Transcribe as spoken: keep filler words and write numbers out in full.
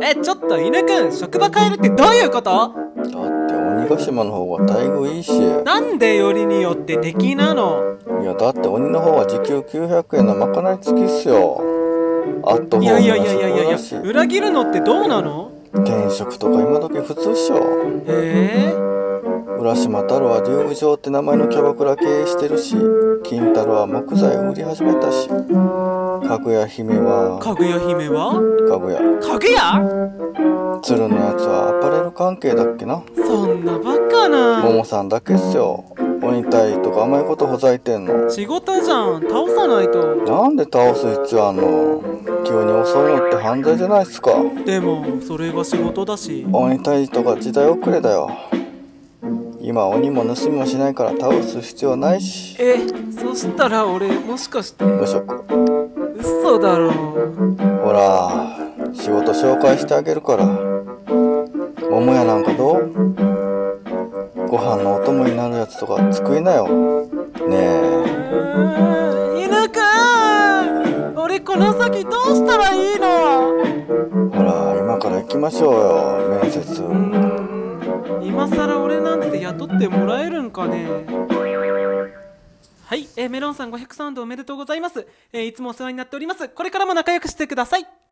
え、ちょっと犬くん、職場変えるってどういうこと？ だって鬼ヶ島の方が待遇いいし。 なんでよりによって敵なの？ いやだって鬼の方は時給きゅうひゃくえんのまかない付きっすよ。アットホいやいやいームなやいやいやいや、 職場だし、 裏切るのってどうなの？ 転職とか今時普通っしょ。 えー、 浦島太郎は竜宮城って名前のキャバクラ経営してるし、金太郎は木材売り始めたし、かぐや姫はかぐや姫は？ かぐや、 かぐや？ 鶴のやつはアパレル関係だっけな。 そんなバカな。 ももさんだけっすよ。鬼退とか甘いことほざいてんの。 仕事じゃん、倒さないと。 なんで倒す必要あんの？急に襲うのって犯罪じゃないっすか。 でもそれが仕事だし。 鬼退とか時代遅れだよ。今鬼も盗みもしないから倒す必要ないし。 え、そしたら俺もしかして無職。 嘘だろ。 ほら仕事紹介してあげるから。桃屋なんかどう？ご飯のお供になるやつとか作りなよ。ねえ。 犬くん、俺この先どうしたらいいの？ ほら今から行きましょうよ、面接。 うーん、今さら俺なんて雇ってもらえるんかね。はい、えーメロンさんごひゃくサウンドおめでとうございます。えーいつもお世話になっております。これからも仲良くしてください。